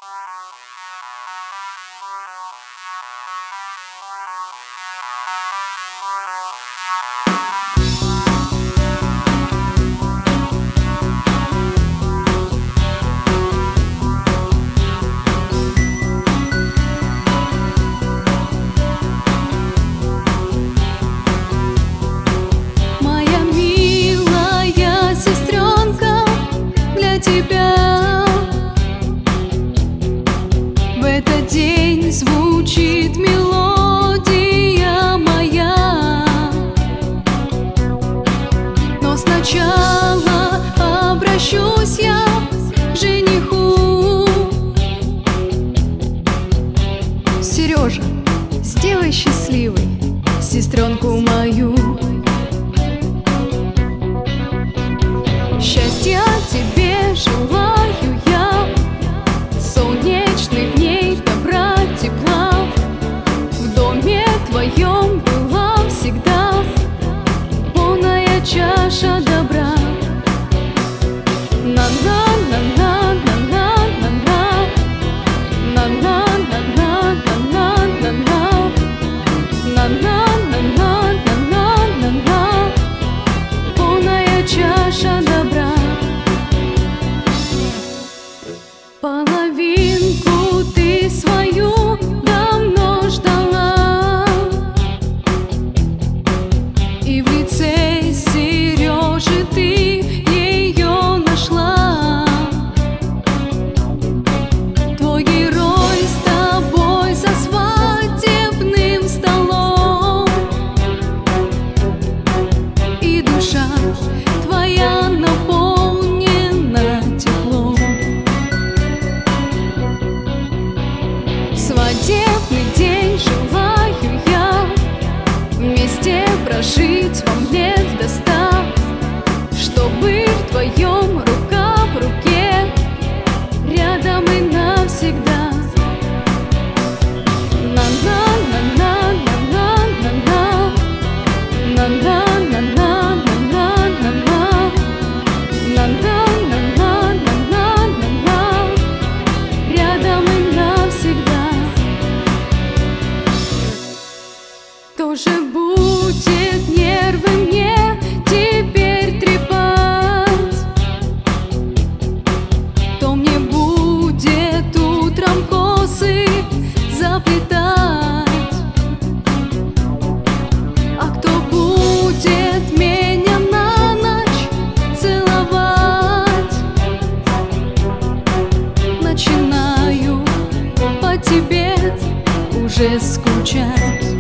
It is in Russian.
Тебя. В этот день звучит мелодия моя, но сначала обращусь я к жениху. Сережа, сделай счастливой сестренку мою. Счастья тебе желаю я, солнечных дней, добра, тепла. В доме твоем была всегда полная чаша добра. Полная чаша добра. Половинку ты свою давно ждала, и в лице Сережи ты ее нашла. Твой герой с тобой за свадебным столом, и душа твоя наполнена теплом. Свадебный день желаю я вместе прожить вам лет до 100, чтобы вдвоем рука в руке рядом и навсегда. Рядом и навсегда. Тоже будет нервы мне теперь трепать, то мне будет утром косы заплетать, а кто будет меня на ночь целовать. Начинаю по тебе уже скучать.